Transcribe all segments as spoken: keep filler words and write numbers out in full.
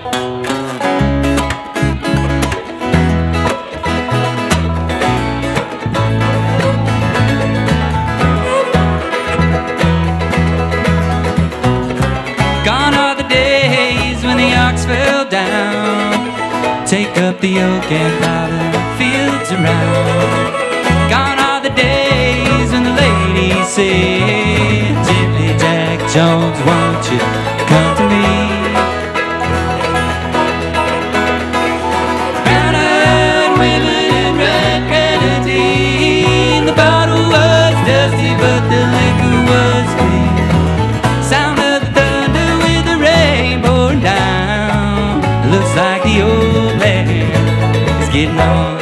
Gone are the days when the ox fell down. Take up the yoke and plow the fields around. Gone are the days when the ladies say, "Gently, Jack Jones, won't you come to me?" Brown-eyed women in red grenadine. The bottle was dusty, but the liquor was clean. Sound of the thunder with the rain pouring down. Looks like the old man is getting on.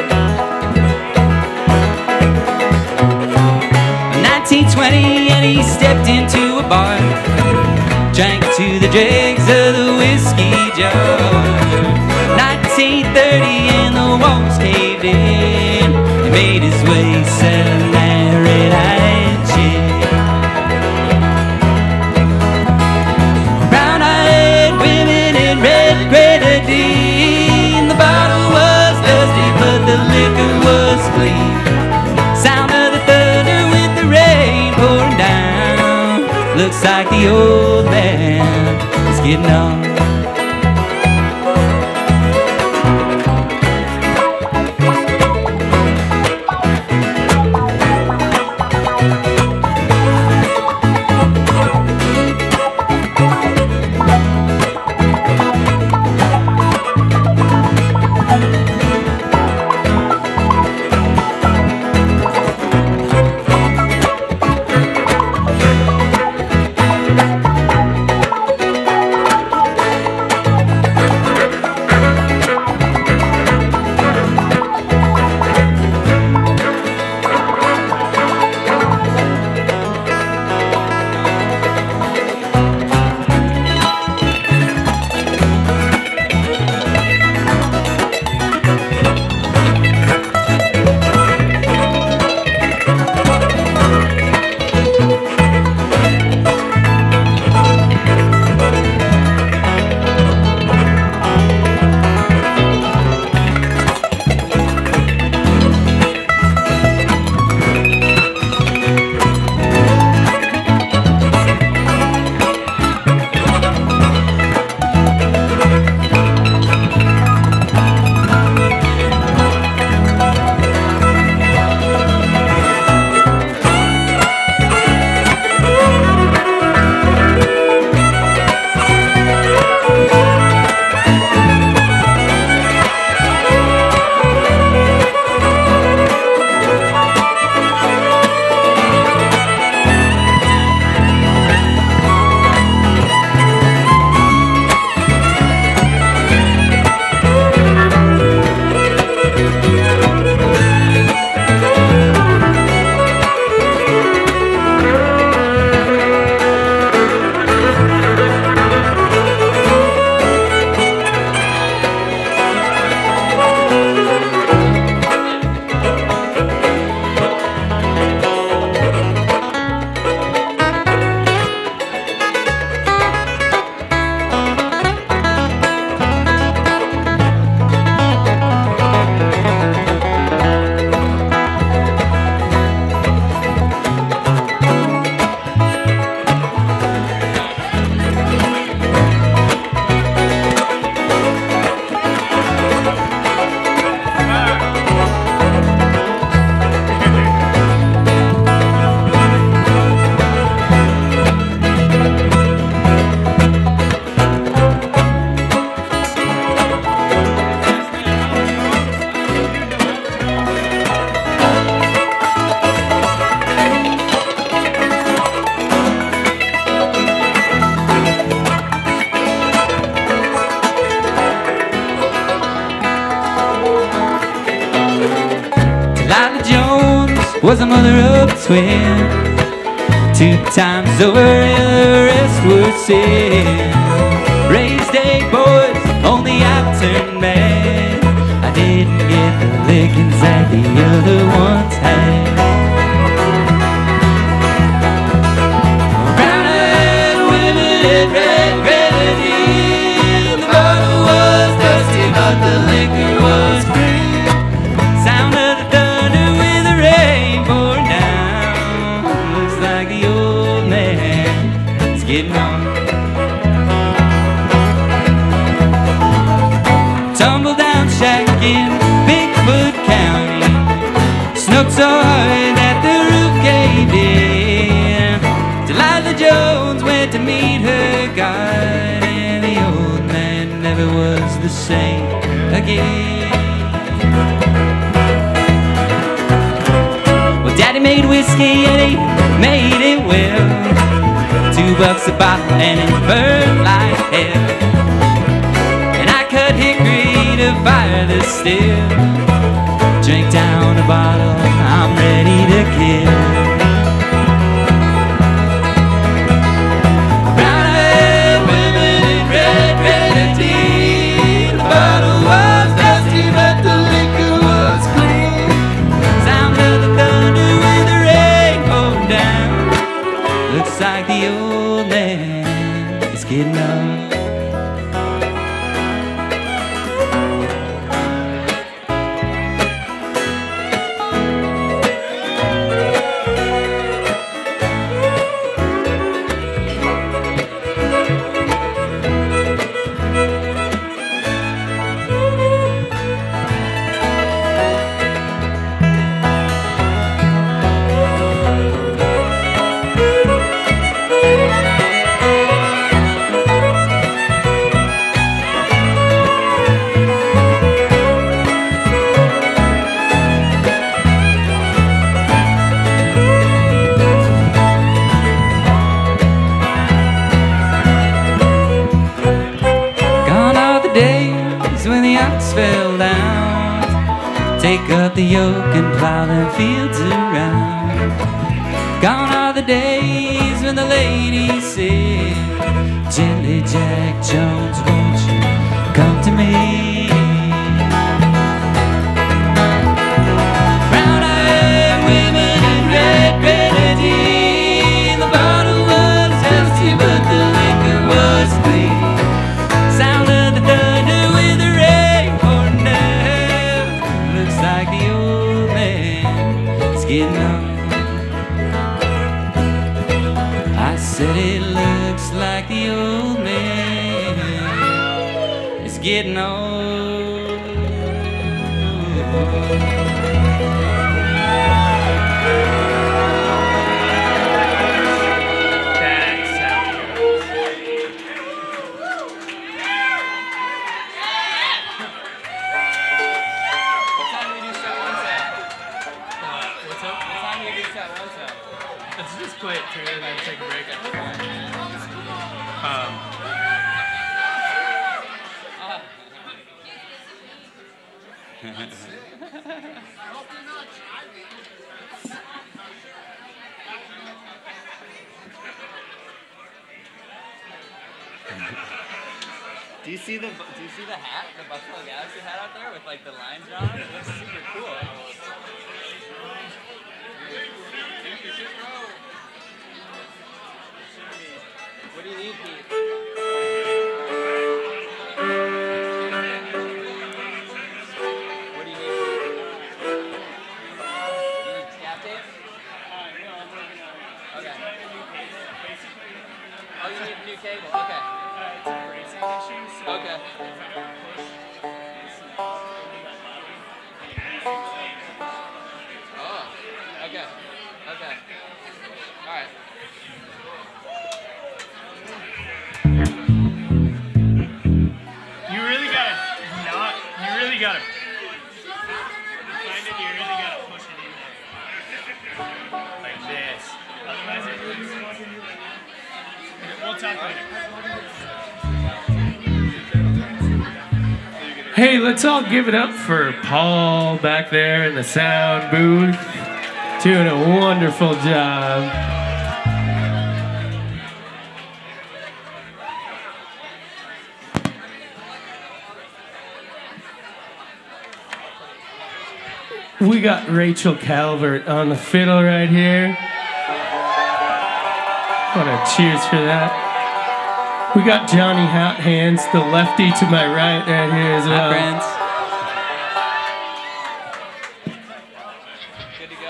nineteen twenty and he stepped into a bar, drank to the dregs of the whiskey jar. nineteen thirty and the walls caved in. He made his way selling that red-eyed gin. Brown-eyed women in red grenadine. The bottle was dusty, but the liquor was clean. Sound of the thunder with the rain pouring down. Looks like the old man is getting on. was the mother of twins. Two times over and the rest were sin. Raised eight boys, only I turned mad. I didn't get the lickings that the other ones had. Brown-eyed women in red grenadine. The bottle was smoked so hard that the roof caved in. Delilah Jones went to meet her God, and the old man never was the same again. Well, Daddy made whiskey and he made it well. Two bucks a bottle and it burned like hell. And I cut hickory to fire the still. Drink down a bottle, I'm ready to kill. Brown-eyed women in red, red tea. The bottle was dusty, but the liquor was clean. Sound of the thunder when the rain poured down. Looks like the old man is getting up. Fell down. Take up the yoke and plow them fields around. Gone are the days when the ladies said, gently Jack Jones, won't you come to me? Brown-eyed women in red grenadine. The bottle was dusty but the liquor was clean. Sound of the thunder with the rain pouring down. Looks like the old man is getting on. I said it looks like the old man is getting old. Let's just play it through and then take a break after that. Um, Do you see the Do you see the hat, the Buffalo Galaxy hat out there with like the lines on it? It looks super cool. What do you need, Pete? What do you need? You need scap tape? Okay. Oh, you need a new cable. Okay. Okay. Oh. Okay. Okay. All right. you really gotta not. You really gotta find it. You really gotta push it in there, like this. Otherwise, it looks. We'll talk later. Hey, let's all give it up for Paul back there in the sound booth, doing a wonderful job. We got Rachel Calvert on the fiddle right here. What a cheers for that. We got Johnny Hot Hands, the lefty to my right, right here as well. Hi, friends. Good to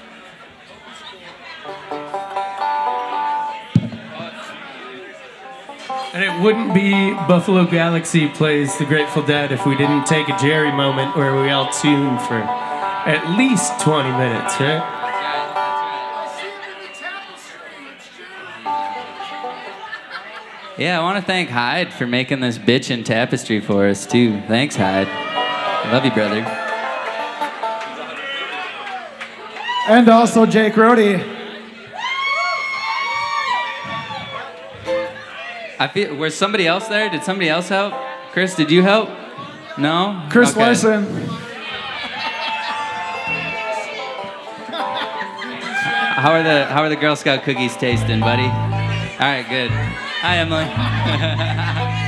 go? And it wouldn't be Buffalo Galaxy plays the Grateful Dead if we didn't take a Jerry moment where we all tune for at least twenty minutes, right? Yeah, I want to thank Hyde for making this bitchin' tapestry for us, too. Thanks, Hyde. Love you, brother. And also Jake Rohde. I feel, was somebody else there? Did somebody else help? Chris, did you help? No? Chris Okay. Larson. How are the How are the Girl Scout cookies tasting, buddy? All right, good. Hi, Emily.